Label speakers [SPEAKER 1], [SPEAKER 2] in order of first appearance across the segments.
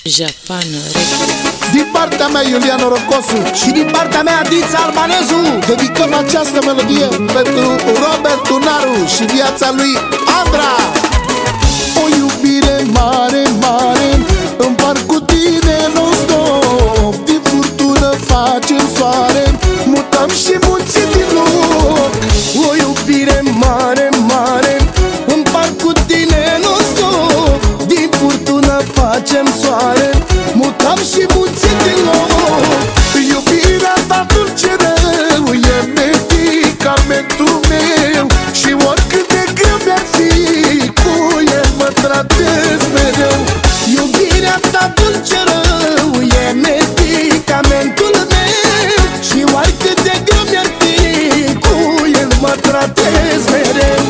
[SPEAKER 1] Japan.
[SPEAKER 2] Din partea mea Iulian Rocosu
[SPEAKER 3] și din partea mea Dița Albanezu
[SPEAKER 2] dedicăm această melodie pentru Robert Tunaru și viața lui Andra. O iubire mare, mare împart cu tine non-stop. Din furtună facem soare, mutăm și munții din loc.
[SPEAKER 3] O iubire mare, mare împart cu tine non-stop. Din furtună facem soare, mutăm și munții din loc.
[SPEAKER 2] Iubirea ta dulce rău e medicamentul meu și oricât de greu mi-ar fi, cu el mă tratez mereu.
[SPEAKER 3] Iubirea ta dulce rău e medicamentul meu și oricât de greu mi-ar fi, cu el mă tratez mereu.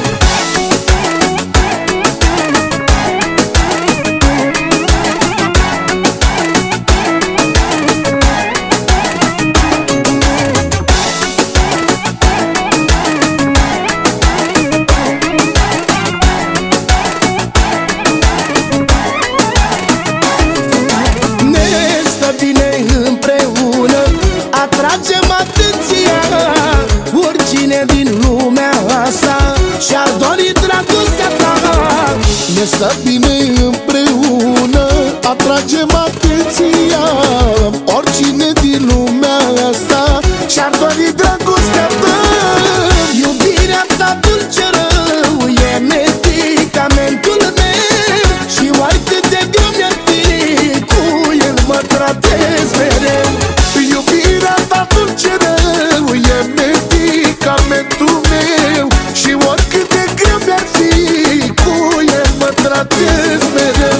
[SPEAKER 3] Atragem atenția, oricine din lumea asta și-ar dori dragostea ta.
[SPEAKER 2] Ne stă bine împreună, atragem atenția, oricine din lumea asta și-ar dori dragostea ta.
[SPEAKER 3] Iubirea ta dulce rău e medicamentul meu și oricât de greu mi-ar fi, cu el mă tratez mereu.
[SPEAKER 2] Iubirea ta dulce rău e medicamentul meu și oricât de greu mi-ar fi, cu el mă tratez mereu.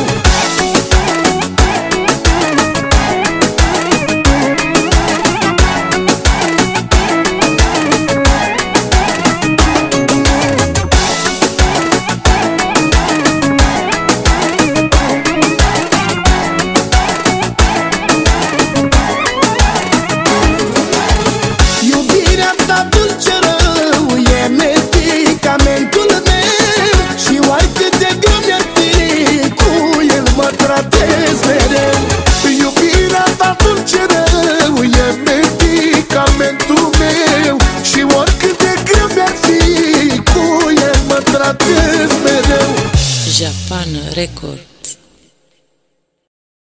[SPEAKER 3] Dulce rău e medicamentul